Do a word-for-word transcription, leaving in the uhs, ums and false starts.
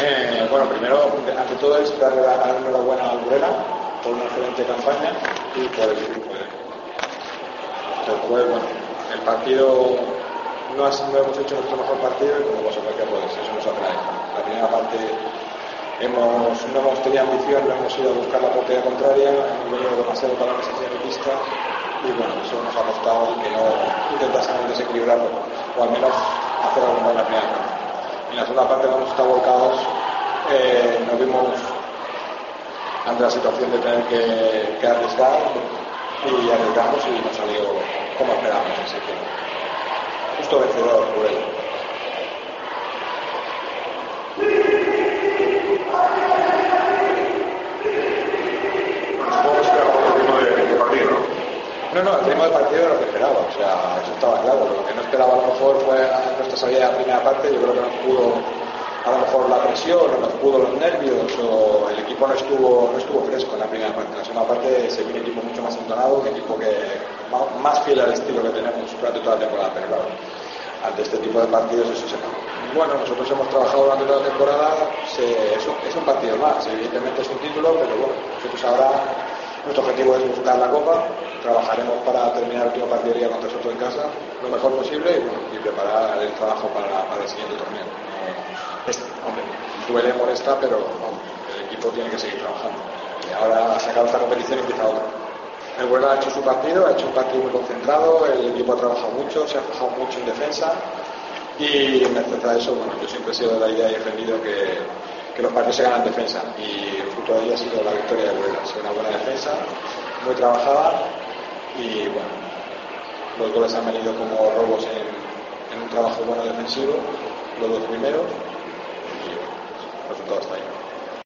Eh, bueno, primero, ante todo es darle la enhorabuena a Burela por una excelente campaña y por el grupo. Después, bueno, el partido no, ha, no hemos hecho nuestro mejor partido y como consecuencia pues eso nos atrae. La primera parte hemos, no hemos tenido ambición, no hemos ido a buscar la portería contraria, hemos venido demasiado balones hacia la pista y bueno, eso nos ha costado que no intentásemos desequilibrarlo o al menos hacer algo en la primera parte. En la segunda parte, cuando hemos estado volcados, eh, nos vimos ante la situación de tener que, que arriesgar y arriesgamos y nos salió como esperábamos, así que justo vencedor por él. Supongo que esperaba otro tipo de, de partido, ¿no? No, no, el ritmo del partido era lo que esperaba, o sea, eso estaba claro. Lo que no esperaba a lo mejor fue nuestra salida de la primera parte. Yo creo que nos pudo, a lo mejor la presión, o nos pudo los nervios, o el equipo no estuvo no estuvo fresco en la primera parte. En la segunda parte se vio un equipo mucho más entonado, un equipo que más fiel al estilo que tenemos durante toda la temporada, pero claro, ante este tipo de partidos eso se acaba. Bueno, nosotros hemos trabajado durante toda la temporada, se, es, un, es un partido más, evidentemente es un título, pero bueno, nosotros ahora nuestro objetivo es buscar la Copa, trabajaremos para terminar el último partido de Liga contra Soto en casa lo mejor posible y, bueno, y preparar el trabajo para, para el siguiente torneo. Eh, es, hombre, duele, molesta, pero vamos, el equipo tiene que seguir trabajando. Y ahora se acaba esta competición y empieza otra. El Huelva ha hecho su partido, ha hecho un partido muy concentrado, el equipo ha trabajado mucho, se ha fijado mucho en defensa y en merced a eso, bueno, yo siempre he sido de la idea y he defendido que, que los partidos se ganan en defensa y el fruto de ello ha sido la victoria de Huelva. Ha sido una buena defensa, muy trabajada y bueno, los goles han venido como robos en, en un trabajo bueno defensivo, los dos primeros y bueno, el resultado está ahí.